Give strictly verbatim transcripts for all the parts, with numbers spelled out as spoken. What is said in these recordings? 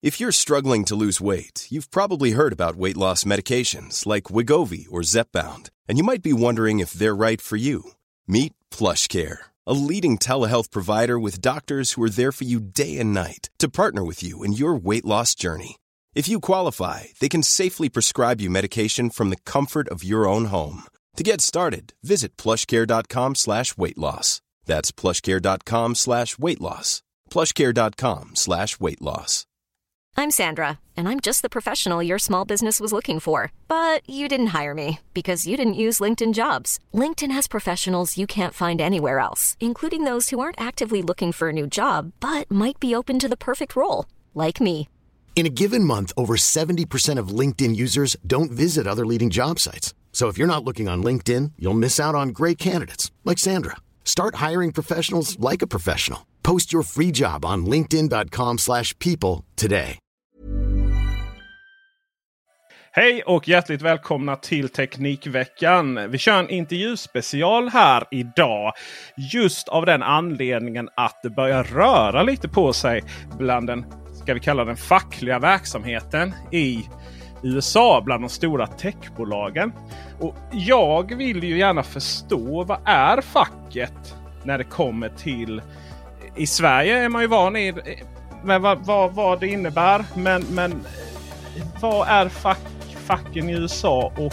If you're struggling to lose weight, you've probably heard about weight loss medications like Wegovy or Zepbound, and you might be wondering if they're right for you. Meet PlushCare, a leading telehealth provider with doctors who are there for you day and night to partner with you in your weight loss journey. If you qualify, they can safely prescribe you medication from the comfort of your own home. To get started, visit plushcare.com slash weight loss. That's plushcare.com slash weight loss. plushcare.com slash weight loss. I'm Sandra, and I'm just the professional your small business was looking for. But you didn't hire me because you didn't use LinkedIn Jobs. LinkedIn has professionals you can't find anywhere else, including those who aren't actively looking for a new job, but might be open to the perfect role, like me. In a given month, over seventy percent of LinkedIn users don't visit other leading job sites. So if you're not looking on LinkedIn, you'll miss out on great candidates like Sandra. Start hiring professionals like a professional. Post your free job on linkedin.com slash people today. Hej och hjärtligt välkomna till Teknikveckan. Vi kör en intervjuspecial här idag. Just av den anledningen att det börjar röra lite på sig bland den, ska vi kalla den fackliga verksamheten i U S A, bland de stora techbolagen. Och jag vill ju gärna förstå, vad är facket när det kommer till... I Sverige är man ju van i med vad, vad, vad det innebär. Men, men vad är fack, facken i U S A och,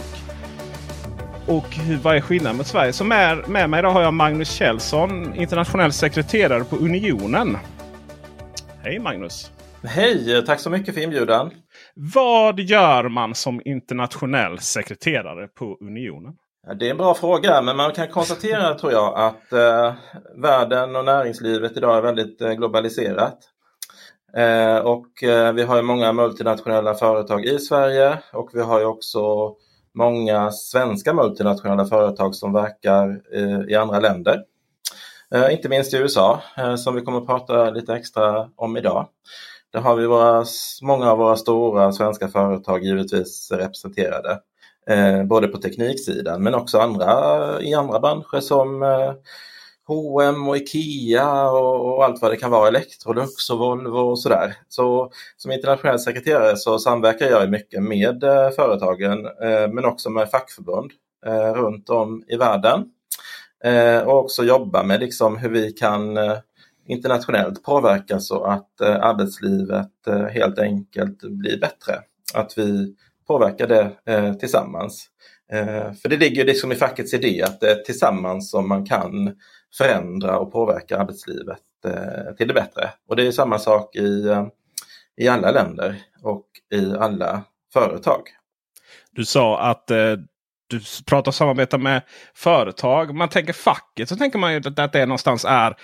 och hur, vad är skillnaden med Sverige? Som är med mig idag har jag Magnus Kjellson, internationell sekreterare på Unionen. Hej Magnus! Hej, tack så mycket för inbjudan. Vad gör man som internationell sekreterare på Unionen? Det är en bra fråga, men man kan konstatera tror jag att eh, världen och näringslivet idag är väldigt eh, globaliserat. Eh, och eh, vi har ju många multinationella företag i Sverige och vi har ju också många svenska multinationella företag som verkar eh, i andra länder. Eh, inte minst i U S A eh, som vi kommer att prata lite extra om idag. Där har vi våra, många av våra stora svenska företag givetvis representerade. Eh, både på tekniksidan men också andra, i andra branscher som eh, H och M och Ikea och, och allt vad det kan vara, Electrolux och Volvo och sådär. Så som internationell sekreterare så samverkar jag mycket med eh, företagen eh, men också med fackförbund eh, runt om i världen. Eh, och också jobba med liksom hur vi kan eh, internationellt påverka så att eh, arbetslivet eh, helt enkelt blir bättre. Att vi påverkar det eh, tillsammans. Eh, för det ligger liksom i fackets idé att det är tillsammans som man kan förändra och påverka arbetslivet eh, till det bättre. Och det är samma sak i, eh, i alla länder och i alla företag. Du sa att eh, du pratar om samarbeta med företag. Man tänker facket så tänker man ju att, att det någonstans är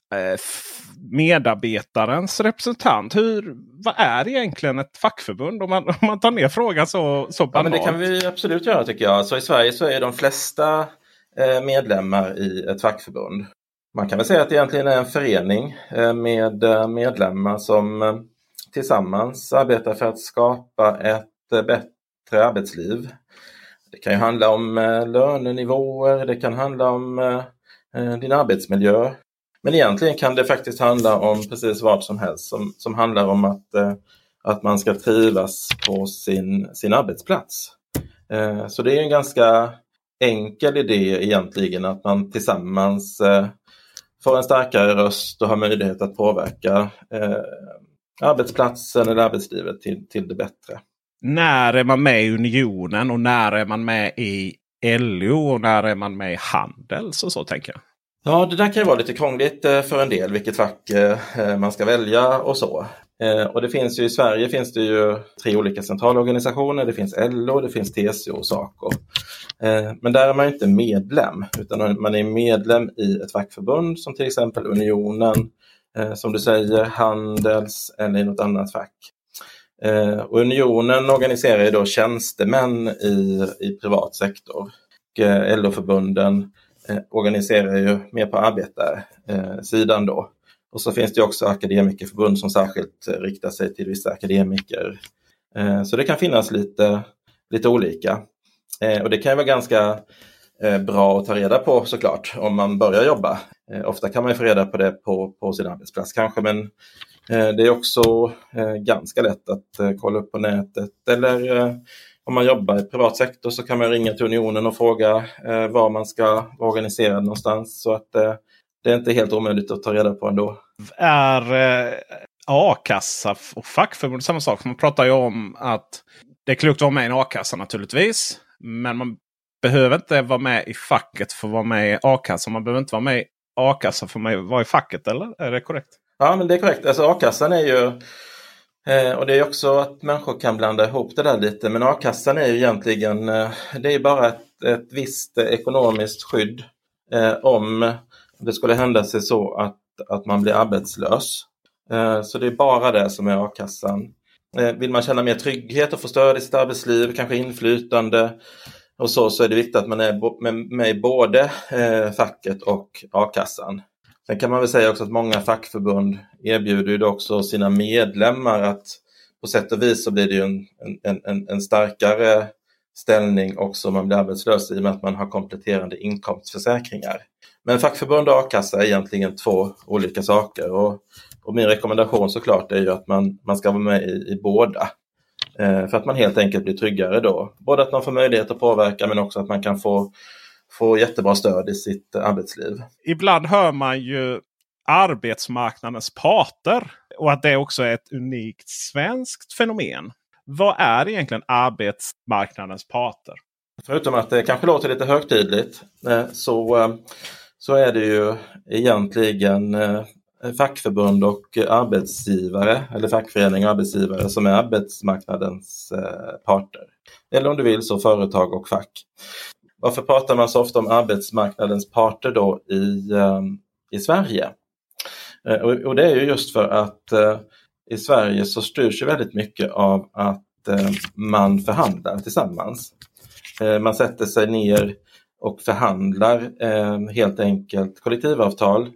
medarbetarens representant. Hur, vad är egentligen ett fackförbund om man, om man tar ner frågan så, så banalt? Ja, men det kan vi absolut göra tycker jag. Så i Sverige så är de flesta eh, medlemmar i ett fackförbund. Man kan väl säga att det egentligen är en förening eh, med medlemmar som eh, tillsammans arbetar för att skapa ett eh, bättre arbetsliv. Det kan ju handla om eh, lönenivåer, det kan handla om eh, din arbetsmiljö. Men egentligen kan det faktiskt handla om precis vad som helst som, som handlar om att, eh, att man ska trivas på sin, sin arbetsplats. Eh, så det är en ganska enkel idé egentligen att man tillsammans eh, får en starkare röst och har möjlighet att påverka eh, arbetsplatsen eller arbetslivet till, till det bättre. När är man med i Unionen och när är man med i L O och när är man med i Handels och så tänker jag? Ja, det där kan ju vara lite krångligt för en del vilket fack man ska välja och så. Och det finns ju i Sverige finns det ju tre olika centralorganisationer. Det finns L O, det finns T C O och SACO. Men där är man inte medlem utan man är medlem i ett fackförbund som till exempel Unionen, som du säger, Handels eller i något annat fack. Och Unionen organiserar ju då tjänstemän i, i privat sektor. Och L O-förbunden organiserar ju mer på arbetarsidan då. Och så finns det också akademikerförbund som särskilt riktar sig till vissa akademiker. Så det kan finnas lite, lite olika. Och det kan ju vara ganska bra att ta reda på såklart om man börjar jobba. Ofta kan man ju få reda på det på, på sin arbetsplats kanske, men Det är också ganska lätt att kolla upp på nätet. Eller om man jobbar i privat sektor så kan man ringa till Unionen och fråga var man ska vara organiserad någonstans. Så att det är inte helt omöjligt att ta reda på ändå. Är a-kassa och fackförbund samma sak? Man pratar ju om att det är klokt att vara med i en a-kassa naturligtvis. Men man behöver inte vara med i facket för att vara med i a-kassa. Man behöver inte vara med i a-kassa för att vara i facket, eller? Är det korrekt? Ja, men det är korrekt. Alltså a-kassan är ju, eh, och det är också att människor kan blanda ihop det där lite. Men a-kassan är ju egentligen, eh, det är bara ett, ett visst ekonomiskt skydd eh, om det skulle hända sig så att, att man blir arbetslös. Eh, så det är bara det som är a-kassan. Eh, vill man känna mer trygghet och få stöd i sitt arbetsliv, kanske inflytande och så, så är det viktigt att man är bo- med, med i både eh, facket och a-kassan. Sen kan man väl säga också att många fackförbund erbjuder ju också sina medlemmar att på sätt och vis så blir det ju en, en, en, en starkare ställning också om man blir arbetslös i och med att man har kompletterande inkomstförsäkringar. Men fackförbund och a-kassa är egentligen två olika saker och, och min rekommendation såklart är ju att man, man ska vara med i, i båda. Eh, för att man helt enkelt blir tryggare då. Både att man får möjlighet att påverka men också att man kan få få jättebra stöd i sitt arbetsliv. Ibland hör man ju arbetsmarknadens parter och att det också är ett unikt svenskt fenomen. Vad är egentligen arbetsmarknadens parter? Förutom att det kanske låter lite högtidligt så, så är det ju egentligen fackförbund och arbetsgivare eller fackförening och arbetsgivare som är arbetsmarknadens parter. Eller om du vill så företag och fack. Varför pratar man så ofta om arbetsmarknadens parter då i, um, i Sverige? Uh, och, och det är ju just för att uh, i Sverige så styrs ju väldigt mycket av att uh, man förhandlar tillsammans. Uh, man sätter sig ner och förhandlar uh, helt enkelt kollektivavtal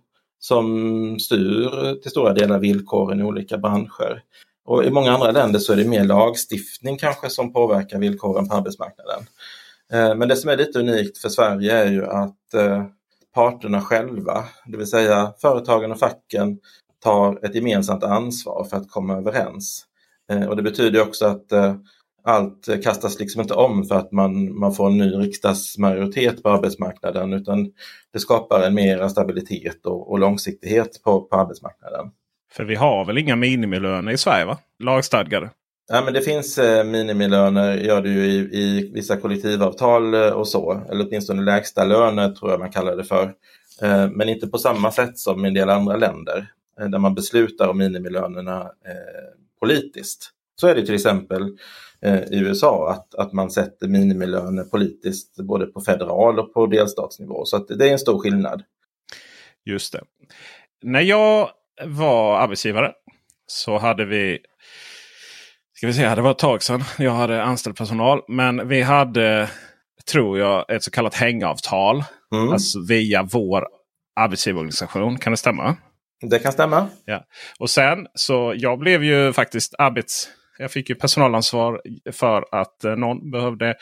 som styr till stora delar villkoren i olika branscher. Och i många andra länder så är det mer lagstiftning kanske som påverkar villkoren på arbetsmarknaden. Men det som är lite unikt för Sverige är ju att eh, parterna själva, det vill säga företagen och facken, tar ett gemensamt ansvar för att komma överens. Eh, och det betyder också att eh, allt kastas liksom inte om för att man, man får en ny riksdagsmajoritet på arbetsmarknaden, utan det skapar en mer stabilitet och, och långsiktighet på, på arbetsmarknaden. För vi har väl inga minimilöner i Sverige, va? Lagstadgade. Ja, men det finns eh, minimilöner, gör det ju i, i vissa kollektivavtal eh, och så. Eller åtminstone lägsta löner tror jag man kallar det för. Eh, men inte på samma sätt som i en del andra länder. Eh, där man beslutar om minimilönerna eh, politiskt. Så är det till exempel eh, i U S A att, att man sätter minimilöner politiskt. Både på federal och på delstatsnivå. Så att det är en stor skillnad. Just det. När jag var arbetsgivare så hade vi... Ska vi se, det var ett tag sedan jag hade anställd personal. Men vi hade, tror jag, ett så kallat hängavtal. Mm. Alltså via vår arbetsgivarorganisation. Kan det stämma? Det kan stämma. Ja. Och sen, så jag blev ju faktiskt arbets... Jag fick ju personalansvar för att eh, någon behövde...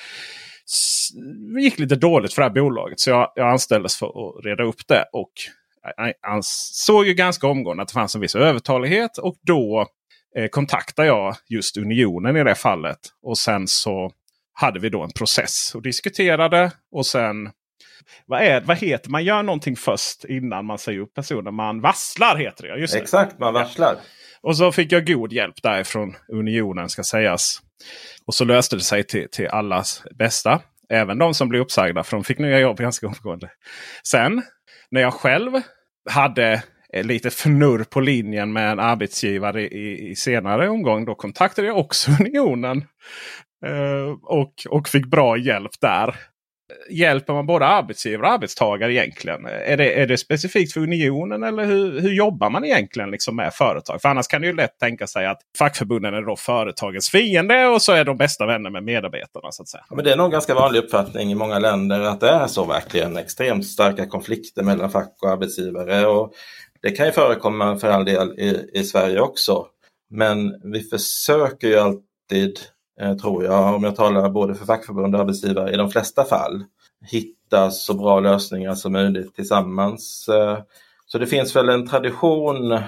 Det gick lite dåligt för det här bolaget. Så jag, jag anställdes för att reda upp det. Och jag, jag såg ju ganska omgående att det fanns en viss övertalighet. Och då... Eh, kontaktade jag just Unionen i det fallet. Och sen så hade vi då en process och diskuterade. Och sen, vad, är, vad heter man? Gör någonting först innan man säger upp personen. Man varslar heter det. Just det. Exakt, man varslar. Och så fick jag god hjälp därifrån Unionen ska sägas. Och så löste det sig till, till allas bästa. Även de som blev uppsagda, för de fick nya jobb ganska omgående. Sen, när jag själv hade... lite förnurr på linjen med en arbetsgivare i, i senare omgång. Då kontaktade jag också Unionen. Eh, och, och fick bra hjälp där. Hjälper man både arbetsgivare och arbetstagare egentligen? Är det, är det specifikt för Unionen eller hur, hur jobbar man egentligen liksom med företag? För annars kan det ju lätt tänka sig att fackförbunden är då företagens fiende och så är de bästa vänner med medarbetarna så att säga. Ja, men det är nog ganska vanlig uppfattning i många länder att det är så verkligen extremt starka konflikter mellan fack och arbetsgivare och det kan ju förekomma för all del i, i Sverige också. Men vi försöker ju alltid, eh, tror jag, om jag talar både för fackförbund och arbetsgivare, i de flesta fall hitta så bra lösningar som möjligt tillsammans. Eh, så det finns väl en tradition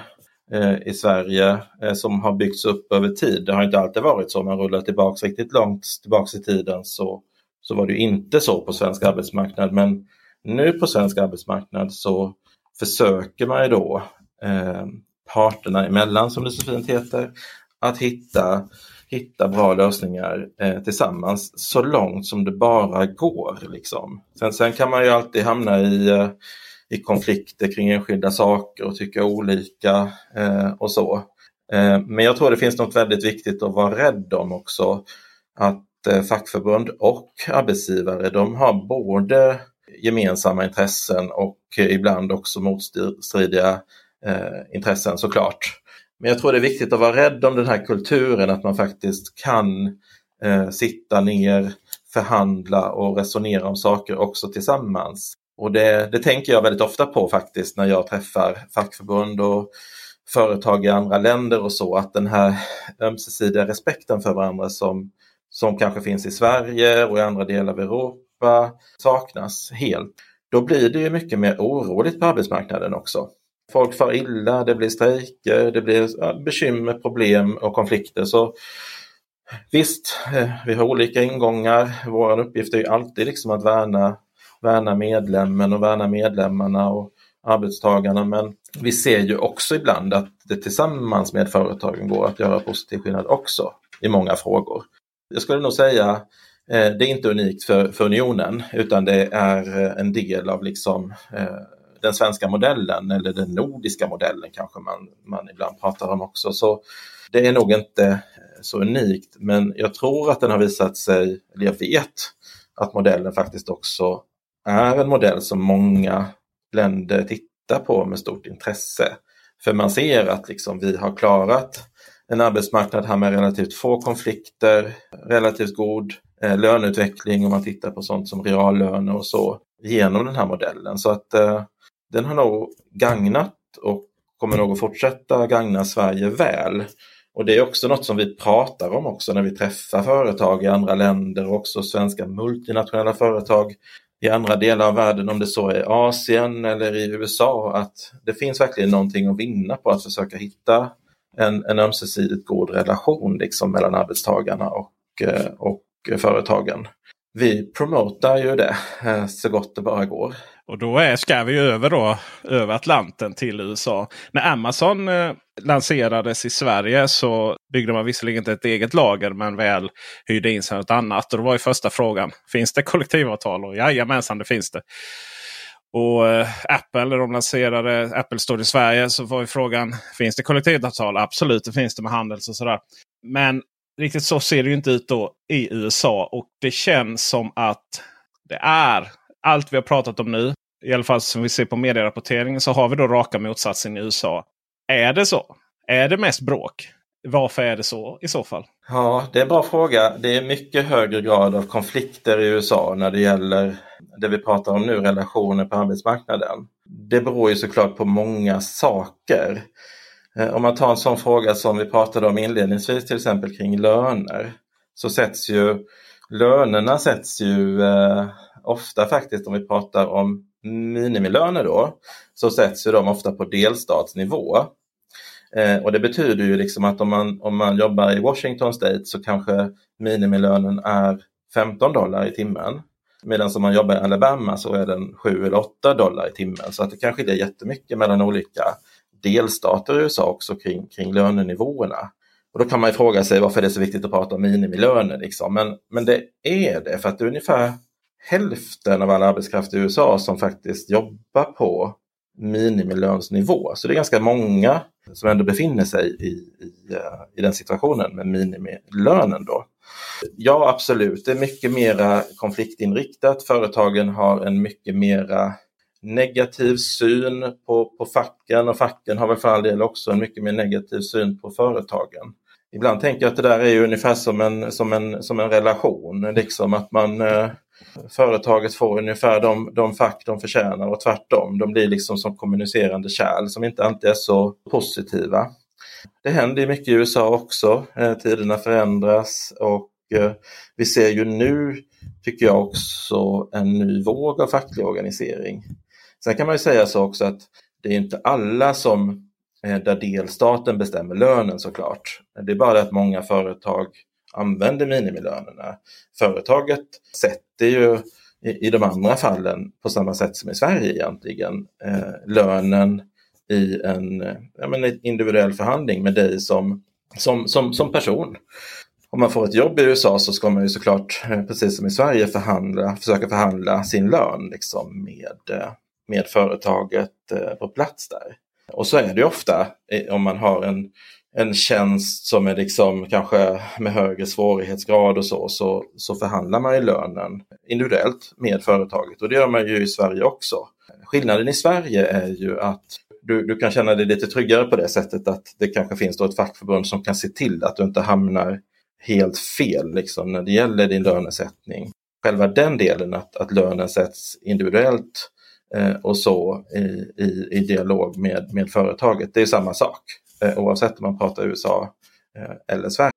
eh, i Sverige eh, som har byggts upp över tid. Det har inte alltid varit så. Om man rullar tillbaka riktigt långt tillbaka i tiden så, så var det ju inte så på svensk arbetsmarknad. Men nu på svensk arbetsmarknad så försöker man ju då eh, parterna emellan, som det så fint heter, att hitta, hitta bra lösningar eh, tillsammans så långt som det bara går. Liksom. Sen, sen kan man ju alltid hamna i, eh, i konflikter kring enskilda saker och tycka olika eh, och så. Eh, men jag tror det finns något väldigt viktigt att vara rädd om också. Att eh, fackförbund och arbetsgivare, de har både gemensamma intressen och eh, ibland också motstridiga eh, intressen såklart. Men jag tror det är viktigt att vara rädd om den här kulturen, att man faktiskt kan eh, sitta ner, förhandla och resonera om saker också tillsammans. Och det, det tänker jag väldigt ofta på faktiskt när jag träffar fackförbund och företag i andra länder och så, att den här ömsesidiga respekten för varandra som, som kanske finns i Sverige och i andra delar av Europa saknas helt. Då blir det ju mycket mer oroligt på arbetsmarknaden också. Folk far illa, det blir strejker, det blir ja, bekymmer, problem och konflikter. Så visst, vi har olika ingångar. Vår uppgift är ju alltid liksom att värna, värna medlemmen och värna medlemmarna och arbetstagarna. Men vi ser ju också ibland att det tillsammans med företagen går att göra positiv skillnad också i många frågor. Jag skulle nog säga eh, det är inte unikt för, för unionen, utan det är en del av liksom eh, den svenska modellen eller den nordiska modellen kanske man, man ibland pratar om också. Så det är nog inte så unikt, men jag tror att den har visat sig, eller jag vet att modellen faktiskt också är en modell som många länder tittar på med stort intresse. För man ser att liksom vi har klarat en arbetsmarknad här med relativt få konflikter, relativt god eh, löneutveckling om man tittar på sånt som reallöner och så genom den här modellen. Så att eh, den har nog gagnat och kommer nog att fortsätta gagna Sverige väl. Och det är också något som vi pratar om också när vi träffar företag i andra länder och också svenska multinationella företag i andra delar av världen, om det så är Asien eller i U S A, att det finns verkligen någonting att vinna på att försöka hitta en, en ömsesidigt god relation liksom mellan arbetstagarna och, och företagen. Vi promotar ju det så gott det bara går. Och då är, ska vi över då, över Atlanten till U S A. När Amazon eh, lanserades i Sverige så byggde man visserligen inte ett eget lager, men väl hyrde in sig något annat. Och då var ju första frågan, finns det kollektivavtal? Och jajamensan, det finns det. Och eh, Apple, när de lanserade Apple Store i Sverige, så var ju frågan, finns det kollektivavtal? Absolut, det finns det med handels och sådär. Men riktigt så ser det ju inte ut då i U S A. Och det känns som att det är allt vi har pratat om nu, i alla fall som vi ser på medierapporteringen, så har vi då raka motsatsen i U S A. Är det så? Är det mest bråk? Varför är det så i så fall? Ja, det är en bra fråga. Det är mycket högre grad av konflikter i U S A när det gäller det vi pratar om nu, relationer på arbetsmarknaden. Det beror ju såklart på många saker. Om man tar en sån fråga som vi pratade om inledningsvis, till exempel kring löner, så sätts ju lönerna sätts ju eh, ofta faktiskt, om vi pratar om minimilöner då, så sätts ju de ofta på delstatsnivå. Eh, och det betyder ju liksom att om man, om man jobbar i Washington State så kanske minimilönen är femton dollar i timmen. Medan om man jobbar i Alabama så är den sju eller åtta dollar i timmen. Så att det kan skilja jättemycket mellan olika delstater i U S A också kring, kring lönenivåerna. Och då kan man ju fråga sig varför det är så viktigt att prata om minimilöner. Liksom. Men, men det är det för att det är ungefär hälften av all arbetskraft i U S A som faktiskt jobbar på minimilönsnivå. Så det är ganska många som ändå befinner sig i, i, i den situationen med minimilönen då. Ja, absolut. Det är mycket mera konfliktinriktat. Företagen har en mycket mera negativ syn på, på facken, och facken har väl för all del också en mycket mer negativ syn på företagen. Ibland tänker jag att det där är ju ungefär som en, som en, som en relation. Liksom att man, eh, företaget får ungefär de, de fack de förtjänar och tvärtom. De blir liksom som kommunicerande kärl som inte alltid är så positiva. Det händer ju mycket i U S A också. Eh, tiderna förändras och eh, vi ser ju nu, tycker jag också, en ny våg av facklig organisering. Sen kan man ju säga så också att det är inte alla som där delstaten bestämmer lönen såklart. Det är bara att många företag använder minimilönerna. Företaget sätter ju i, i de andra fallen på samma sätt som i Sverige egentligen eh, lönen i en, ja, men en individuell förhandling med dig som, som, som, som person. Om man får ett jobb i U S A så ska man ju såklart, precis som i Sverige, förhandla, försöka förhandla sin lön liksom med, med företaget på plats där. Och så är det ju ofta om man har en, en tjänst som är liksom kanske med högre svårighetsgrad och så, så, så förhandlar man ju lönen individuellt med företaget. Och det gör man ju i Sverige också. Skillnaden i Sverige är ju att du, du kan känna dig lite tryggare på det sättet att det kanske finns då ett fackförbund som kan se till att du inte hamnar helt fel liksom, när det gäller din lönesättning. Själva den delen att, att lönen sätts individuellt eh, och så i, i, i dialog med, med företaget, det är samma sak eh, oavsett om man pratar U S A eh, eller Sverige.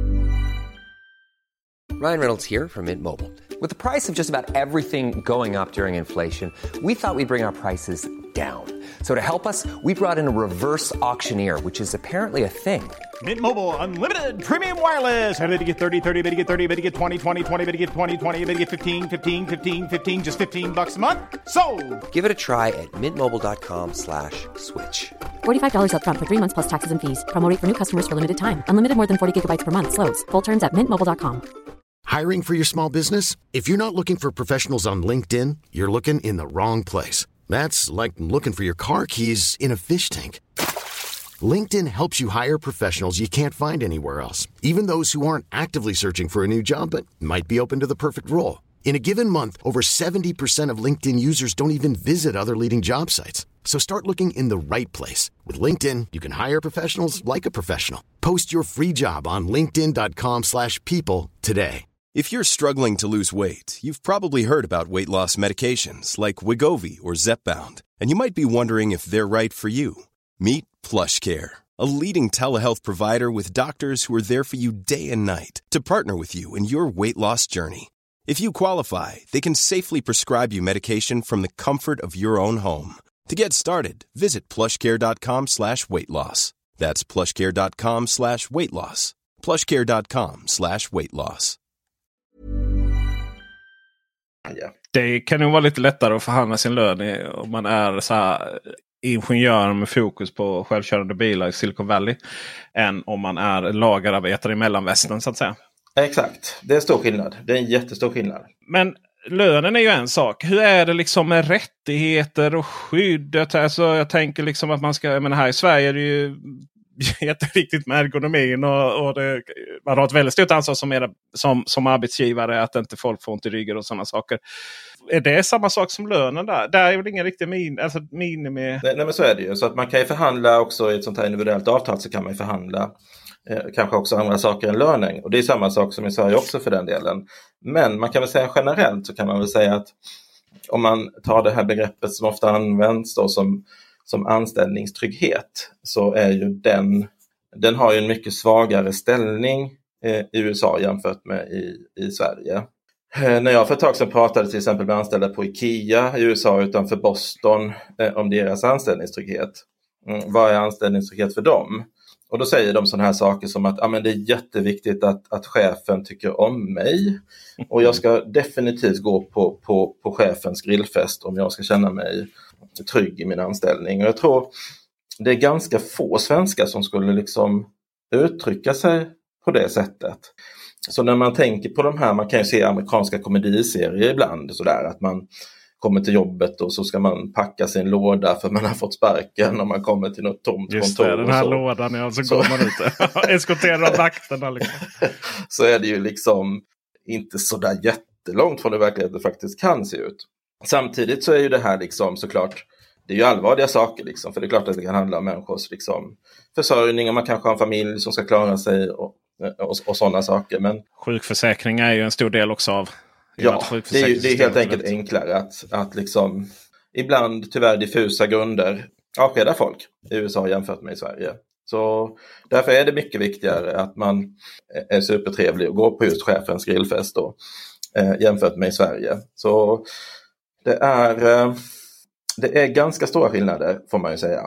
Ryan Reynolds here from Mint Mobile. With the price of just about everything going up during inflation, we thought we'd bring our prices down. So to help us, we brought in a reverse auctioneer, which is apparently a thing. Mint Mobile Unlimited Premium Wireless. How to get thirty, thirty, how to get thirty, how to get twenty, twenty, twenty, how to get twenty, twenty, how to get fifteen, fifteen, fifteen, fifteen, just fifteen bucks a month? Sold! Give it a try at mintmobile.com slash switch. forty-five dollars up front for three months plus taxes and fees. Promo rate for new customers for limited time. Unlimited more than forty gigabytes per month. Slows full terms at mint mobile dot com. Hiring for your small business? If you're not looking for professionals on LinkedIn, you're looking in the wrong place. That's like looking for your car keys in a fish tank. LinkedIn helps you hire professionals you can't find anywhere else, even those who aren't actively searching for a new job but might be open to the perfect role. In a given month, over seventy percent of LinkedIn users don't even visit other leading job sites. So start looking in the right place. With LinkedIn, you can hire professionals like a professional. Post your free job on linkedin dot com slash people today. If you're struggling to lose weight, you've probably heard about weight loss medications like Wegovy or Zepbound, and you might be wondering if they're right for you. Meet PlushCare, a leading telehealth provider with doctors who are there for you day and night to partner with you in your weight loss journey. If you qualify, they can safely prescribe you medication from the comfort of your own home. To get started, visit plushcare.com slash weight loss. That's plushcare.com slash weight loss. plushcare.com slash weight loss. Det kan ju vara lite lättare att förhandla sin lön om man är så här ingenjör med fokus på självkörande bilar i Silicon Valley än om man är lagerarbetare i mellanvästern så att säga. Exakt, det är stor skillnad. Det är en jättestor skillnad. Men lönen är ju en sak. Hur är det liksom med rättigheter och skyddet? Alltså jag tänker liksom att man ska, jag menar här i Sverige är det ju jätteviktigt med ergonomin och, och det, man har ett väldigt stort ansvar som, är, som, som arbetsgivare att inte folk får ont i ryggen och sådana saker. Är det samma sak som lönen där? Där är väl ingen riktig min, alltså minimi... Nej, nej men så är det ju. Så att man kan ju förhandla också i ett sånt här individuellt avtal så kan man ju förhandla eh, kanske också andra saker än lönen. Och det är samma sak som i Sverige också för den delen. Men man kan väl säga generellt så kan man väl säga att om man tar det här begreppet som ofta används då som som anställningstrygghet så är ju den, den har ju en mycket svagare ställning eh, i U S A jämfört med i, i Sverige. Eh, när jag för ett tag sedan pratade till exempel med anställda på IKEA i U S A utanför Boston eh, om deras anställningstrygghet. Mm, vad är anställningstrygghet för dem? Och då säger de sådana här saker som att ah, men det är jätteviktigt att, att chefen tycker om mig och jag ska definitivt gå på, på, på chefens grillfest om jag ska känna mig trygg i min anställning. Och jag tror det är ganska få svenskar som skulle liksom uttrycka sig på det sättet. Så när man tänker på de här, man kan ju se amerikanska komediserier ibland sådär att man kommer till jobbet och så ska man packa sin låda för man har fått sparken och man kommer till något tomt just kontor. Det, den här och så. lådan, ja, så, så går man ut eskorterar vakterna liksom. Så är det ju liksom inte så där jättelångt från det verkligheten faktiskt kan se ut. Samtidigt så är ju det här liksom såklart, det är ju allvarliga saker liksom, för det är klart att det kan handla om människors liksom försörjning och man kanske har en familj som ska klara sig och, och, och sådana saker. Men sjukförsäkring är ju en stor del också av. Ja, det är, ju, det är helt enkelt enklare att, att liksom ibland tyvärr diffusa grunder avskeda folk i U S A jämfört med i Sverige. Så därför är det mycket viktigare att man är supertrevlig och går på just chefens grillfest då, eh, jämfört med i Sverige. Så det är, eh, det är ganska stora skillnader får man ju säga.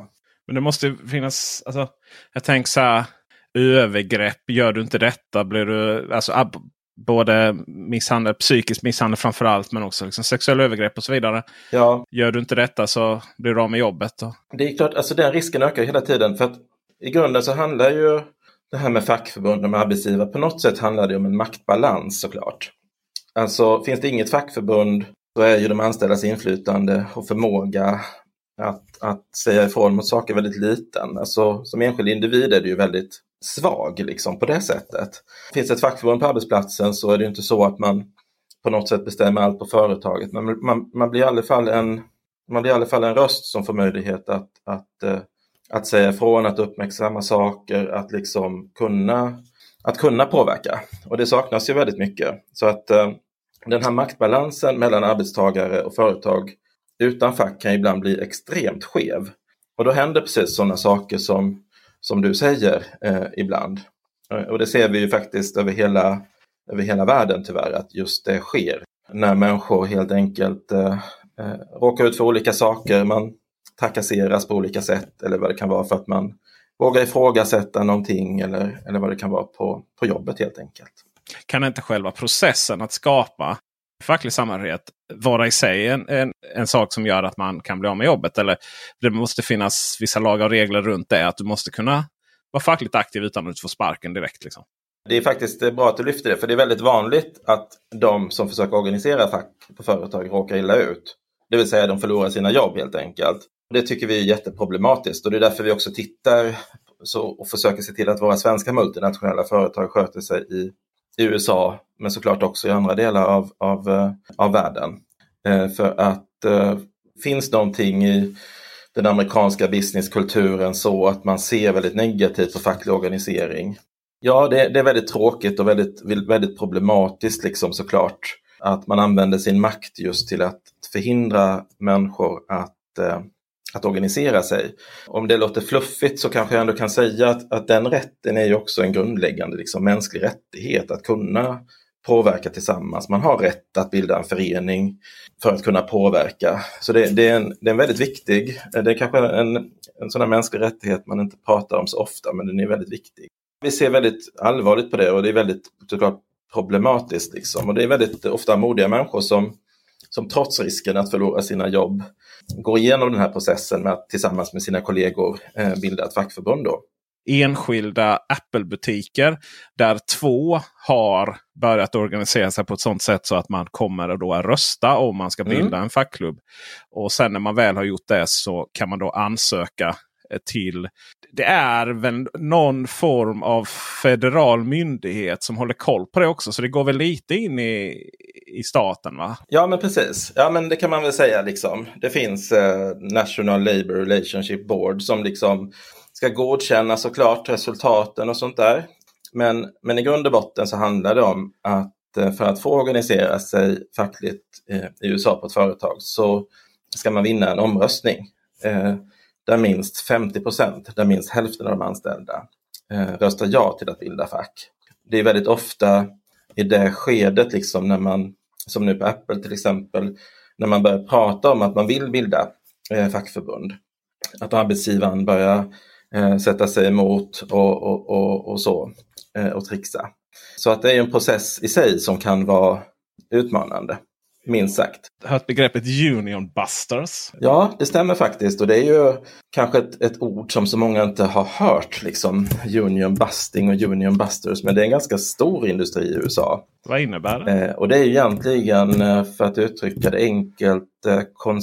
Men det måste finnas, alltså, jag tänker så här, övergrepp, gör du inte detta blir du, alltså ab- både misshandel, psykisk misshandel framförallt, men också liksom sexuella övergrepp och så vidare. Ja. Gör du inte detta så blir du av med jobbet då. Det är klart, alltså den risken ökar hela tiden, för att i grunden så handlar ju det här med fackförbund och med arbetsgivare, på något sätt handlar det om en maktbalans såklart. Alltså finns det inget fackförbund så är ju de anställdas inflytande och förmåga att, att säga ifrån mot saker väldigt liten. Alltså som enskild individ är det ju väldigt svag liksom på det sättet. Finns det ett fackförbund på arbetsplatsen så är det inte så att man på något sätt bestämmer allt på företaget. Men man, man blir i alla fall en, man blir i alla fall en röst som får möjlighet att, att, att, att säga ifrån, att uppmärksamma saker, att liksom kunna, att kunna påverka. Och det saknas ju väldigt mycket. Så att den här maktbalansen mellan arbetstagare och företag utan fack kan ibland bli extremt skev. Och då händer precis sådana saker som, som du säger eh, ibland. Och det ser vi ju faktiskt över hela, över hela världen tyvärr, att just det sker. När människor helt enkelt eh, eh, råkar ut för olika saker, man trakasseras på olika sätt eller vad det kan vara för att man vågar ifrågasätta någonting eller, eller vad det kan vara på, på jobbet helt enkelt. Kan inte själva processen att skapa facklig samhörighet vara i sig en, en, en sak som gör att man kan bli av med jobbet? Eller det måste finnas vissa lagar och regler runt det, att du måste kunna vara fackligt aktiv utan att du får sparken direkt liksom? Det är faktiskt bra att du lyfter det, för det är väldigt vanligt att de som försöker organisera fack på företag råkar illa ut. Det vill säga de förlorar sina jobb helt enkelt. Det tycker vi är jätteproblematiskt, och det är därför vi också tittar så, och försöker se till att våra svenska multinationella företag sköter sig i i U S A, men såklart också i andra delar av, av, av världen. Eh, för att eh, finns någonting i den amerikanska businesskulturen så att man ser väldigt negativt på facklig organisering. Ja, det, det är väldigt tråkigt och väldigt, väldigt problematiskt liksom, såklart. Att man använder sin makt just till att förhindra människor att, eh, att organisera sig. Om det låter fluffigt så kanske jag ändå kan säga att, att den rätten är ju också en grundläggande liksom, mänsklig rättighet att kunna påverka tillsammans. Man har rätt att bilda en förening för att kunna påverka. Så det, det, är, en, det är en väldigt viktig, det är kanske en, en sån här mänsklig rättighet man inte pratar om så ofta, men den är väldigt viktig. Vi ser väldigt allvarligt på det, och det är väldigt såklart problematiskt liksom. Och det är väldigt ofta modiga människor som som trots risken att förlora sina jobb går igenom den här processen med att tillsammans med sina kollegor eh, bilda ett fackförbund då. Enskilda Apple-butiker där två har börjat organisera sig på ett sådant sätt så att man kommer då att rösta om man ska bilda mm. en fackklubb. Och sen när man väl har gjort det så kan man då ansöka till, det är väl någon form av federal myndighet som håller koll på det också, så det går väl lite in i, i staten, va? Ja, men precis. Ja, men det kan man väl säga liksom. Det finns eh, National Labour Relationship Board som liksom ska godkänna såklart resultaten och sånt där. Men, men i grund och botten så handlar det om att eh, för att få organisera sig fackligt eh, i U S A på ett företag så ska man vinna en omröstning. Eh, där minst femtio procent, där minst hälften av de anställda eh, röstar ja till att bilda fack. Det är väldigt ofta i det skedet, liksom, när man, som nu på Apple till exempel, när man börjar prata om att man vill bilda eh, fackförbund. Att arbetsgivaren börjar eh, sätta sig emot och, och, och, och så, eh, och trixa. Så att det är en process i sig som kan vara utmanande. Minst sagt. Jag har hört begreppet union busters. Ja, det stämmer faktiskt. Och det är ju kanske ett, ett ord som så många inte har hört. Liksom union busting och union busters. Men det är en ganska stor industri i U S A. Vad innebär det? Eh, och det är ju egentligen, för att uttrycka det enkelt, eh,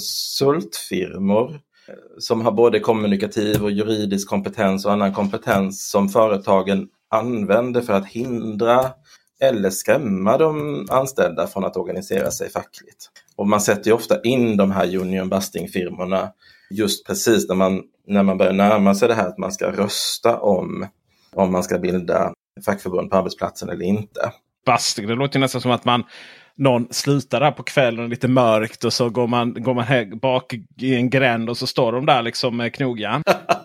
konsultfirmor eh, som har både kommunikativ och juridisk kompetens och annan kompetens som företagen använder för att hindra eller skrämma de anställda från att organisera sig fackligt. Och man sätter ju ofta in de här union busting-firmorna just precis när man, när man börjar närma sig det här att man ska rösta om, om man ska bilda fackförbund på arbetsplatsen eller inte. Busting, det låter nästan som att man någon slutar där på kvällen lite mörkt och så går man, går man här bak i en gränd och så står de där liksom med knogjärn.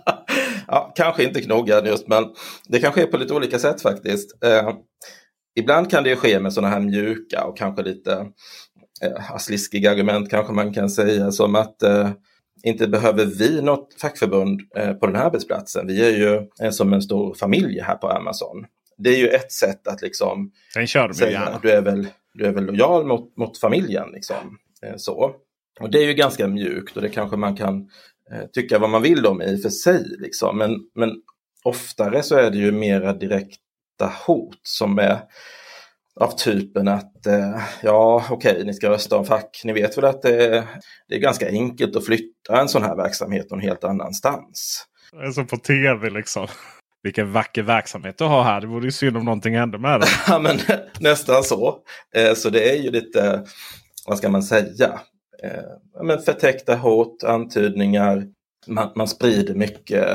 Ja, kanske inte knogjärn just, men det kan ske på lite olika sätt faktiskt. Eh, Ibland kan det ju ske med sådana här mjuka och kanske lite eh, sliskiga argument kanske man kan säga, som att eh, inte behöver vi något fackförbund eh, på den här arbetsplatsen. Vi är ju eh, som en stor familj här på Amazon. Det är ju ett sätt att liksom den kör de säga gärna. du är väl, du är väl lojal mot, mot familjen. Liksom. Eh, så. Och det är ju ganska mjukt och det kanske man kan eh, tycka vad man vill om i för sig. Liksom. Men, men oftare så är det ju mera direkta hot som är av typen att eh, ja okej, okay, ni ska rösta om fack. Ni vet väl att det, det är ganska enkelt att flytta en sån här verksamhet någon helt annanstans. Det är som på tv liksom. Vilken vacker verksamhet du har här. Det vore ju synd om någonting händer med det. Ja, men nästan så. Eh, så det är ju lite, vad ska man säga? Eh, men förtäckta hot, antydningar. Man, man sprider mycket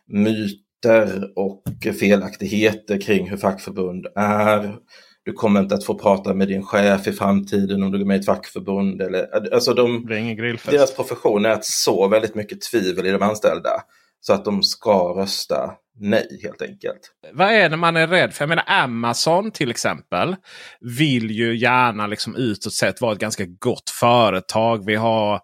myter och felaktigheter kring hur fackförbund är. Du kommer inte att få prata med din chef i framtiden om du går med i ett fackförbund. Eller, alltså de, det är ingen grillfest. Deras profession är att så väldigt mycket tvivel i de anställda. Så att de ska rösta nej helt enkelt. Vad är det man är rädd för? Jag menar Amazon till exempel vill ju gärna liksom utåt sett vara ett ganska gott företag. Vi har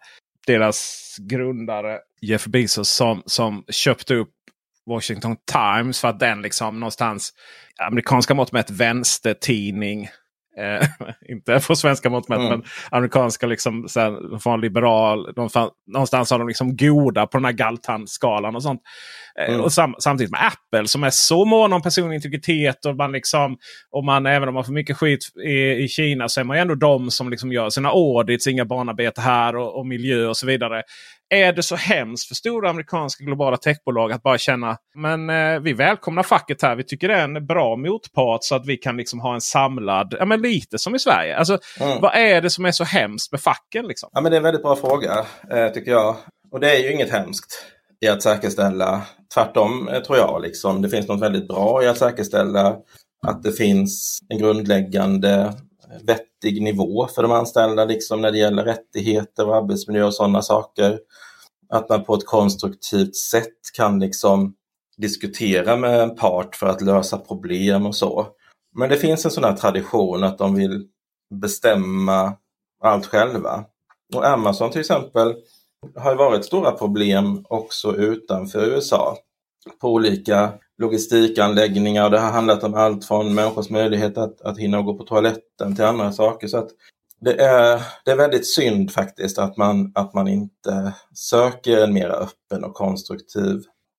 deras grundare Jeff Bezos som, som köpte upp Washington Times för att den liksom någonstans amerikanska mått med ett vänstertidning. Eh, inte på svenska mått med, mm. men amerikanska liksom så här, de får en liberal, de får, någonstans har de liksom goda på den här Galtan-skalan och sånt. Eh, mm. Och sam, samtidigt med Apple som är så mån om personlig integritet och man liksom, och man även om man får mycket skit i, i Kina så är man ju ändå de som liksom gör sina audits, inga barnarbete här och, och miljö och så vidare. Är det så hemskt för stora amerikanska globala techbolag att bara känna men eh, vi välkomnar facket här. Vi tycker det är en bra motpart så att vi kan liksom ha en samlad, ja men lite som i Sverige. Alltså mm. vad är det som är så hemskt med facken liksom? Ja men det är en väldigt bra fråga eh, tycker jag. Och det är ju inget hemskt i att säkerställa. Tvärtom eh, tror jag liksom. Det finns något väldigt bra i att säkerställa att det finns en grundläggande vettig nivå för de anställda liksom när det gäller rättigheter och arbetsmiljö och sådana saker. Att man på ett konstruktivt sätt kan liksom diskutera med en part för att lösa problem och så. Men det finns en sån här tradition att de vill bestämma allt själva. Och Amazon till exempel har ju varit stora problem också utanför U S A på olika logistikanläggningar. Det har handlat om allt från människors möjlighet att, att hinna gå på toaletten till andra saker. Så att det är, det är väldigt synd faktiskt att man, att man inte söker en mer öppen och konstruktiv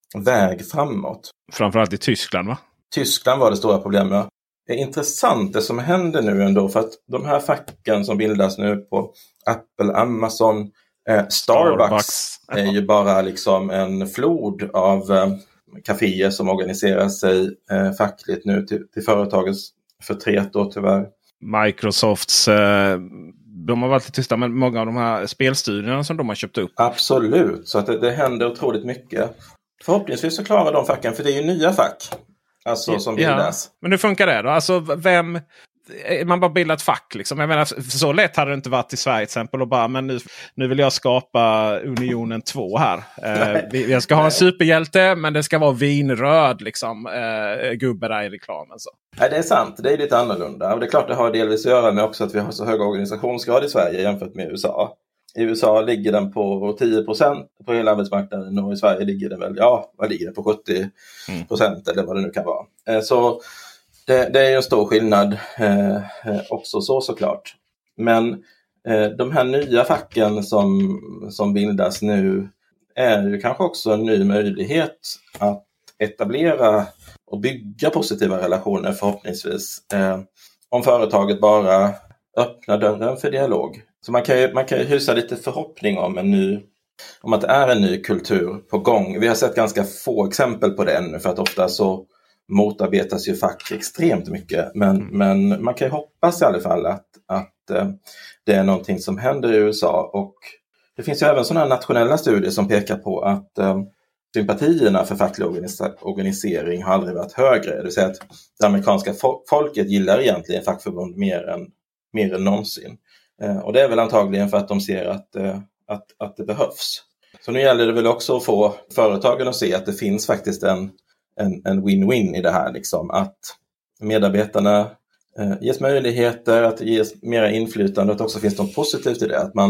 väg framåt. Framförallt i Tyskland va? Tyskland var det stora problemet. Det är intressant det som händer nu ändå för att de här facken som bildas nu på Apple, Amazon, eh, Starbucks, Starbucks är ju bara liksom en flod av eh, kaféer som organiserar sig eh, fackligt nu till, till företagets förtret då tyvärr. Microsofts, eh, de har varit lite tysta med många av de här spelstudierna som de har köpt upp. Absolut, så att det, det händer otroligt mycket. Förhoppningsvis så klarar de facken, för det är ju nya fack. Alltså ja, som bildas. Ja. Men hur funkar det då? Alltså vem... Man bara bildat fack liksom. Jag menar, så lätt hade det inte varit i Sverige till exempel och bara, men nu, nu vill jag skapa Unionen två här. Eh, vi, jag ska ha en superhjälte men det ska vara vinröd liksom. Eh, gubbe där i reklamen så. Nej, det är sant. Det är lite annorlunda. Och det är klart det har delvis att göra med också att vi har så hög organisationsgrad i Sverige jämfört med U S A. I U S A ligger den på tio procent på hela arbetsmarknaden och i Sverige ligger den väl, ja, vad ligger den på sjuttio procent mm. eller vad det nu kan vara. Eh, så Det, det är ju en stor skillnad eh, också så såklart. Men eh, de här nya facken som, som bildas nu är ju kanske också en ny möjlighet att etablera och bygga positiva relationer förhoppningsvis. Eh, om företaget bara öppnar dörren för dialog. Så man kan ju, man kan ju hysa lite förhoppning om en ny, om att det är en ny kultur på gång. Vi har sett ganska få exempel på det ännu för att ofta så motarbetas ju fack extremt mycket. Men, mm. men man kan ju hoppas i alla fall att, att eh, det är någonting som händer i U S A. Och det finns ju även sådana nationella studier som pekar på att eh, sympatierna för facklig organis- organisering har aldrig varit högre. Det vill säga att det amerikanska fo- folket gillar egentligen fackförbund mer än, mer än någonsin. Eh, och det är väl antagligen för att de ser att, eh, att, att det behövs. Så nu gäller det väl också att få företagen att se att det finns faktiskt en En, en win-win i det här liksom, att medarbetarna eh, ges möjligheter att ges mera inflytande och att också finns något positivt i det, att man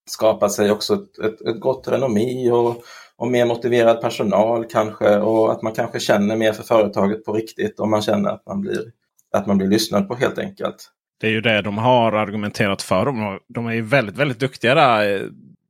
skapa sig också ett, ett, ett gott renommé och, och mer motiverad personal kanske, och att man kanske känner mer för företaget på riktigt om man känner att man blir, att man blir lyssnad på helt enkelt. Det är ju det de har argumenterat för. De, de är ju väldigt, väldigt duktiga där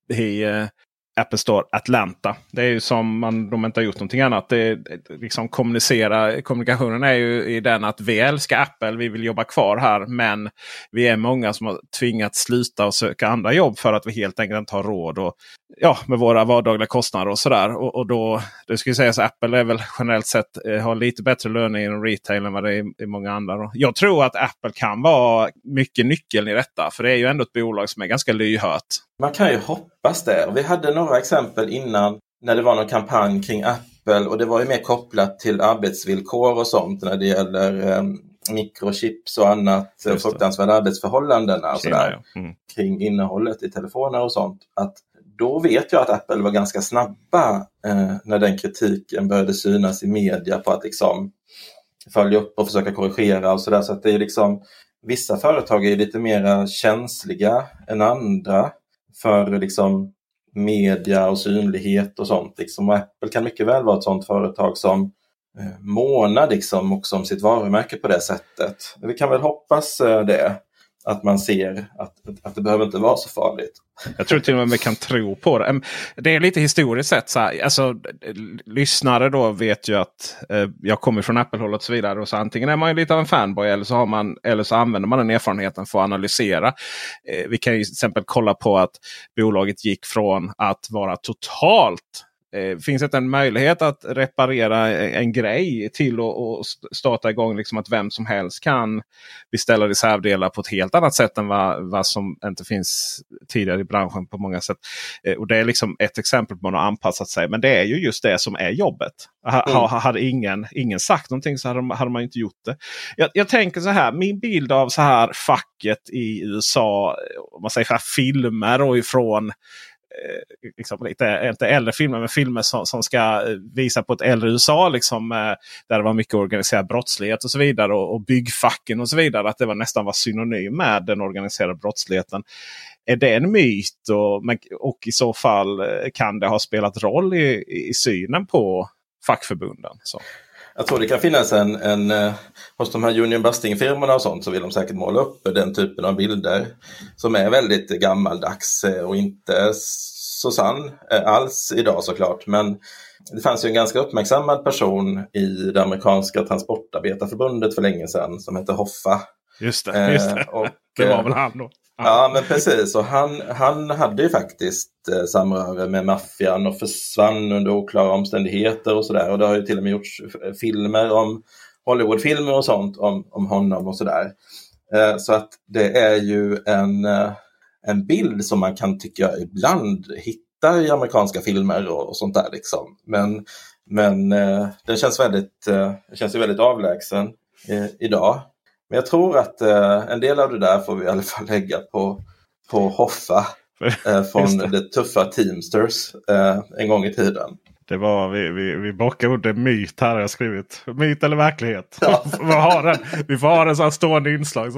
i eh, Apple Store Atlanta. Det är ju som man, de inte har gjort någonting annat. Det, liksom kommunicera, kommunikationen är ju i den att vi älskar Apple, vi vill jobba kvar här, men vi är många som har tvingats sluta och söka andra jobb för att vi helt enkelt inte har råd och, ja, med våra vardagliga kostnader och sådär. Och, och då, det skulle sägas att Apple är väl generellt sett eh, har lite bättre löner inom retail än vad det är i, i många andra. Då. Jag tror att Apple kan vara mycket nyckeln i detta, för det är ju ändå ett bolag som är ganska lyhört. Man kan ju hoppas det. Vi hade några exempel innan när det var någon kampanj kring Apple, och det var ju mer kopplat till arbetsvillkor och sånt när det gäller eh, mikrochips och annat, fruktansvärda arbetsförhållandena och sådär, ja. mm. kring innehållet i telefoner och sånt. Att då vet jag att Apple var ganska snabba eh, när den kritiken började synas i media på att liksom följa upp och försöka korrigera och sådär. Så att det är liksom, vissa företag är lite mer känsliga än andra för liksom media och synlighet och sånt. Liksom. Och Apple kan mycket väl vara ett sånt företag som eh, månar liksom också om sitt varumärke på det sättet. Vi kan väl hoppas eh, det. Att man ser att, att det behöver inte vara så farligt. Jag tror till och med man kan tro på det. Det är lite historiskt sett så här, alltså lyssnare då vet ju att eh, jag kommer från Apple-håll och så vidare, och så antingen är man ju lite av en fanboy eller så har man, eller så använder man den erfarenheten för att analysera. Eh, vi kan ju till exempel kolla på att bolaget gick från att vara totalt Eh, finns det en möjlighet att reparera en grej till att starta igång, liksom att vem som helst kan beställa reservdelar på ett helt annat sätt än vad, vad som inte finns tidigare i branschen på många sätt. Eh, och det är liksom ett exempel på att man har anpassat sig. Men det är ju just det som är jobbet. Ha, mm. ha, hade ingen, ingen sagt någonting så hade, hade man inte gjort det. Jag, jag tänker så här, min bild av så här facket i U S A, om man säger så här, filmer och ifrån liksom lite, inte äldre filmer, men filmer som, som ska visa på ett äldre U S A liksom, där det var mycket organiserad brottslighet och så vidare, och, och byggfacken och så vidare, att det var nästan var synonym med den organiserade brottsligheten. Är det en myt, och, och i så fall kan det ha spelat roll i, i synen på fackförbunden? Så. Jag tror det kan finnas en, en hos de här union busting-firmorna och sånt, så vill de säkert måla upp den typen av bilder som är väldigt gammaldags och inte så sann alls idag såklart. Men det fanns ju en ganska uppmärksammad person i det amerikanska transportarbetarförbundet för länge sedan som heter Hoffa. Just det, just det. Eh, och, det var väl han då. Ja, men precis. Och han, han hade ju faktiskt eh, samröre med maffian och försvann under oklara omständigheter och sådär. Och det har ju till och med gjorts filmer om Hollywoodfilmer och sånt om, om honom och sådär. Eh, så att det är ju en, eh, en bild som man kan tycka ibland hitta i amerikanska filmer och, och sånt där liksom. Men, men eh, den känns väldigt, eh, den känns ju väldigt avlägsen eh, idag. Men jag tror att eh, en del av det där får vi i alla fall lägga på, på Hoffa eh, från det. det tuffa Teamsters eh, en gång i tiden. Det var, vi, vi, vi bockar ordet myt här har jag skrivit. Myt eller verklighet? Ja. vi, har en, vi får ha en sån här stående inslag. Så.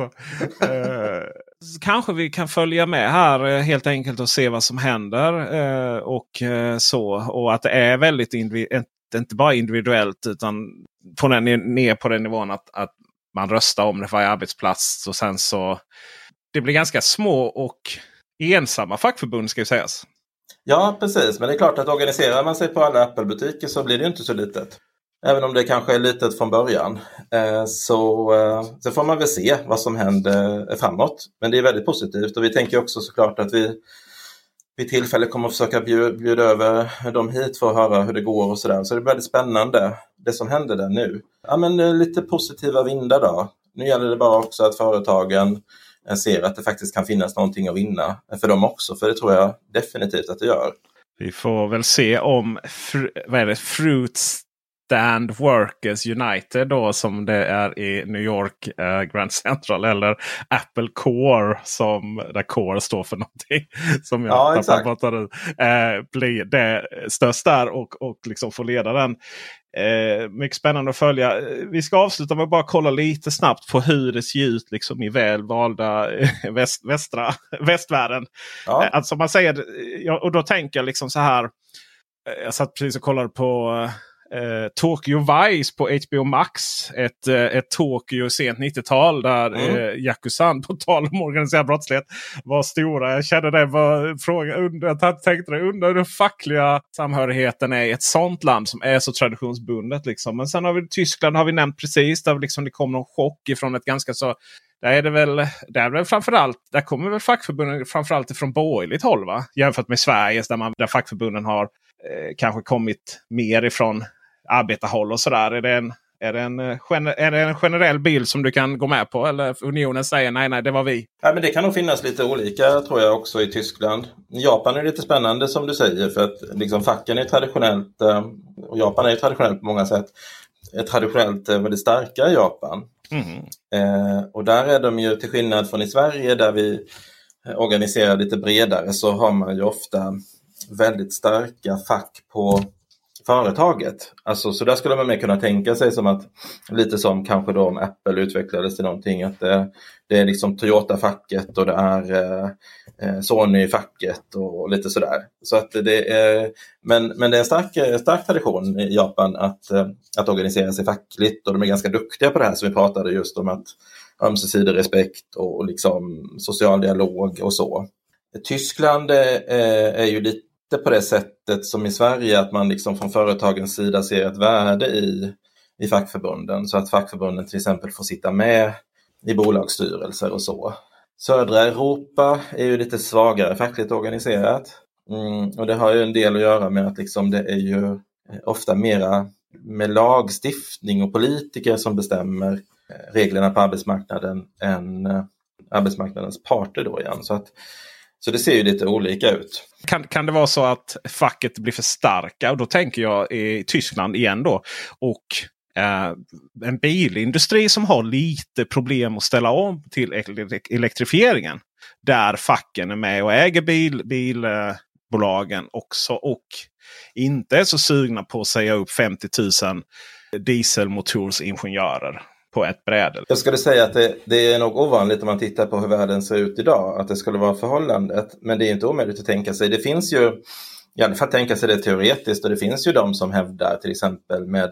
Eh, kanske vi kan följa med här eh, helt enkelt och se vad som händer. Eh, och eh, så. Och att det är väldigt individuellt, inte bara individuellt utan på den, ner på den nivån att, att man röstar om det för varje arbetsplats, och sen så det blir ganska små och ensamma fackförbund ska ju sägas. Ja, precis. Men det är klart att organiserar man sig på alla Apple-butiker så blir det inte så litet. Även om det kanske är litet från början. Eh, så, eh, så får man väl se vad som händer framåt. Men det är väldigt positivt, och vi tänker också såklart att vi vid tillfälle kommer att försöka bjuda, bjuda över dem hit för att höra hur det går och sådär. Så det är väldigt spännande det som händer där nu. Ja, men lite positiva vindar då. Nu gäller det bara också att företagen ser att det faktiskt kan finnas någonting att vinna för dem också. För det tror jag definitivt att det gör. Vi får väl se om fr- vad är det? Fruit Stand Workers United då, som det är i New York eh, Grand Central, eller Apple Core, som där Core står för någonting som jag ja, tappar bort nu, eh, blir det störst där och, och liksom får leda den. Eh, mycket spännande att följa. Vi ska avsluta med att bara kolla lite snabbt på hur det ser ut liksom i välvalda väst, västra, västvärlden. Ja. Eh, alltså man säger, ja, och då tänker jag liksom så här. Jag satt precis och kollade på eh, Tokyo Vice på H B O Max. Ett, eh, ett Tokyo sent nittiotal där mm. eh, Yakuzan, på tal om organiserad brottslighet, var stora. Jag kände det var fråga under, jag tänkte det under hur den fackliga samhörigheten är i ett sånt land som är så traditionsbundet. Liksom. Men sen har vi Tyskland, har vi nämnt precis, där liksom det kom någon chock ifrån ett ganska så... Där är det väl, där är det framförallt, där kommer väl fackförbunden framförallt ifrån borgerligt håll, va? Jämfört med Sverige där, man, där fackförbunden har eh, kanske kommit mer ifrån arbetarhåll och sådär. Är det, en, är, det en, är det en generell bild som du kan gå med på? Eller unionen säger nej, nej, det var vi? Ja, men det kan nog finnas lite olika, tror jag, också i Tyskland. Japan är lite spännande som du säger, för att liksom, facken är traditionellt, och Japan är traditionellt på många sätt, är traditionellt väldigt starka i Japan. Mm. Eh, och där är de ju, till skillnad från i Sverige där vi organiserar lite bredare, så har man ju ofta väldigt starka fack på företaget. Alltså, så där skulle man mer kunna tänka sig som att, lite som kanske då om Apple utvecklades till någonting, att det, det är liksom Toyota-facket och det är eh, Sony-facket och, och lite sådär. Så att det är, men, men det är en stark, stark tradition i Japan att, att organisera sig fackligt, och de är ganska duktiga på det här som vi pratade just om, att ömsesidig respekt och liksom social dialog och så. Tyskland är, är ju lite på det sättet som i Sverige, att man liksom från företagens sida ser ett värde i, i fackförbunden, så att fackförbunden till exempel får sitta med i bolagsstyrelser och så. Södra Europa är ju lite svagare fackligt organiserat, mm, och det har ju en del att göra med att liksom det är ju ofta mera med lagstiftning och politiker som bestämmer reglerna på arbetsmarknaden än arbetsmarknadens parter då igen. Så att Så det ser ju lite olika ut. Kan, kan det vara så att facket blir för starka? Och då tänker jag i Tyskland igen då. Och eh, en bilindustri som har lite problem att ställa om till elektrifieringen. Där facken är med och äger bil, bilbolagen också. Och inte är så sugna på att säga upp femtio tusen dieselmotorsingenjörer på ett bräde. Jag skulle säga att det, det är nog ovanligt om man tittar på hur världen ser ut idag, att det skulle vara förhållandet. Men det är inte omöjligt att tänka sig. Det finns ju, i alla fall tänka sig det teoretiskt, och det finns ju de som hävdar till exempel med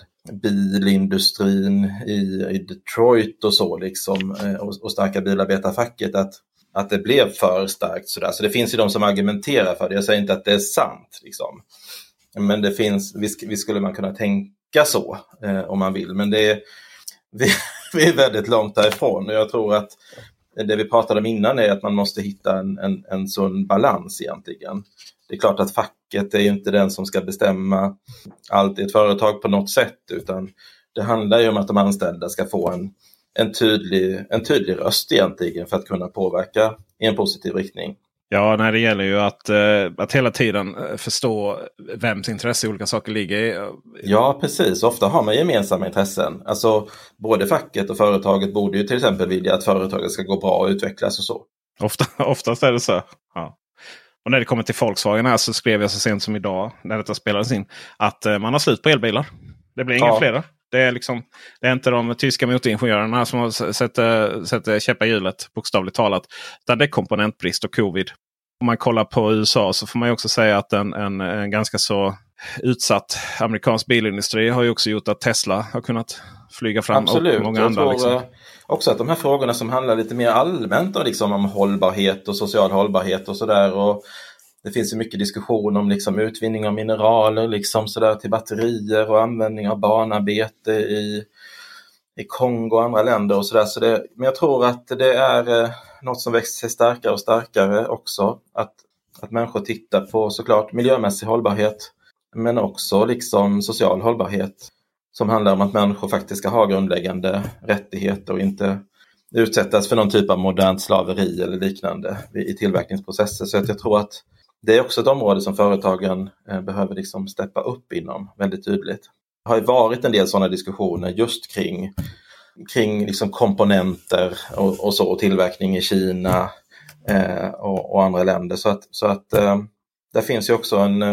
bilindustrin i, i Detroit och så liksom, och, och starka bilarbetarfacket, att, att det blev för starkt sådär. Så det finns ju de som argumenterar för det. Jag säger inte att det är sant liksom. Men det finns, visst, visst skulle man kunna tänka så eh, om man vill. Men det är Vi, vi är väldigt långt därifrån, och jag tror att det vi pratade om innan är att man måste hitta en, en, en sån balans egentligen. Det är klart att facket är ju inte den som ska bestämma allt i ett företag på något sätt, utan det handlar ju om att de anställda ska få en, en, tydlig, en tydlig röst egentligen för att kunna påverka i en positiv riktning. Ja, nej, det gäller ju att, att hela tiden förstå vems intresse olika saker ligger i. Ja, precis. Ofta har man gemensamma intressen. Alltså, både facket och företaget borde ju till exempel vilja att företaget ska gå bra och utvecklas och så. Ofta, oftast är det så, ja. Och när det kommer till Volkswagen här så skrev jag så sent som idag, när detta spelades in, att man har slut på elbilar. Det blir inga ja. fler. Det är, liksom, det är inte de tyska motoringenjörerna som har sett, sett käppa hjulet, bokstavligt talat. Utan det är komponentbrist och covid. Om man kollar på U S A så får man ju också säga att en, en, en ganska så utsatt amerikansk bilindustri har ju också gjort att Tesla har kunnat flyga fram. Absolut. Och många jag andra. tror Liksom. också att de här frågorna som handlar lite mer allmänt och liksom om hållbarhet och social hållbarhet och sådär. Och det finns ju mycket diskussion om liksom utvinning av mineraler liksom sådär till batterier och användning av barnarbete i, i Kongo och andra länder och sådär. Så det, men jag tror att det är eh, något som växer sig starkare och starkare också. Att, att människor tittar på såklart miljömässig hållbarhet, men också liksom social hållbarhet som handlar om att människor faktiskt ska ha grundläggande rättigheter och inte utsättas för någon typ av modernt slaveri eller liknande i tillverkningsprocesser. Så att jag tror att det är också ett område som företagen behöver liksom steppa upp inom väldigt tydligt. har ju varit en del sådana diskussioner just kring, kring liksom komponenter och, och så, och tillverkning i Kina eh, och, och andra länder. Så att, så att eh, där finns ju också en,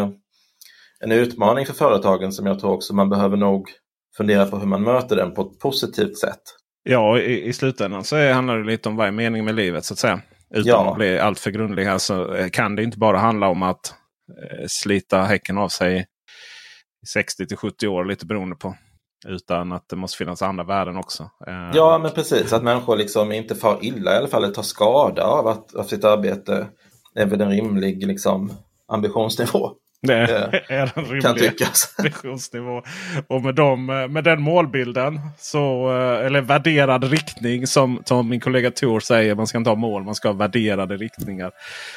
en utmaning för företagen som jag tror också man behöver nog fundera på hur man möter den på ett positivt sätt. Ja, i, i slutändan så handlar det lite om vad är meningen med livet så att säga. Utan Ja. att bli allt för grundlig här så kan det inte bara handla om att eh, slita häcken av sig i sextio till sjuttio år, lite beroende på. Utan att det måste finnas andra värden också. Eh, Ja, men precis. Att människor liksom inte far illa i alla fall, eller tar skada av, att, av sitt arbete är väl en rimlig liksom, ambitionsnivå. Det är är en rimlig kan tyckas. ambitionsnivå. Och med, dem, med den målbilden, så, eller värderad riktning som, som min kollega Tor säger, man ska inte ha mål, man ska ha värderade riktningar.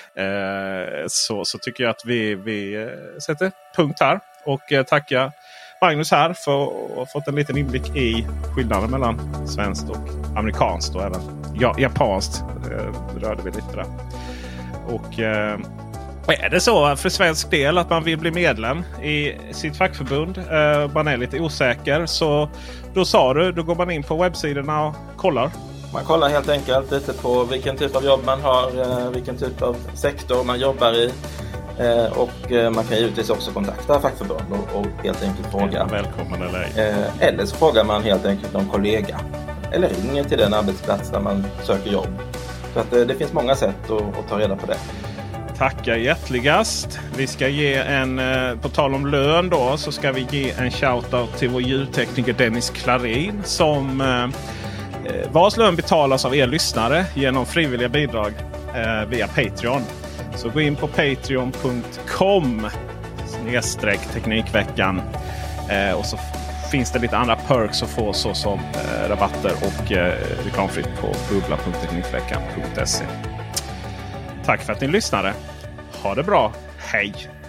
Eh, så, så tycker jag att vi, vi sätter punkt här. Och eh, tackar Magnus här för att ha fått en liten inblick i skillnaden mellan svenskt och amerikanskt och även ja, japanskt. Eh, rörde vi lite där. Och eh, är det så för svensk del att man vill bli medlem i sitt fackförbund, eh, man är lite osäker, så då sa du, då går man in på webbsidorna och kollar. Man kollar helt enkelt lite på vilken typ av jobb man har, eh, vilken typ av sektor man jobbar i. Eh, och eh, man kan givetvis också kontakta fackförbund och, och helt enkelt fråga. Välkommen eller ej. Eh, eller så frågar man helt enkelt någon kollega. Eller ringer till den arbetsplats där man söker jobb. Så att, eh, det finns många sätt att, att ta reda på det. Tackar hjärtligast. Vi ska ge en, på tal om lön då, så ska vi ge en shoutout till vår ljudtekniker Dennis Klarin som eh, vars lön betalas av er lyssnare genom frivilliga bidrag eh, via Patreon. Så gå in på patreon punkt com snedstreck teknikveckan eh, och så finns det lite andra perks att få, så som eh, rabatter och eh, reklamfritt på bubbla punkt teknikveckan punkt se. Tack för att ni lyssnade. Ha det bra. Hej!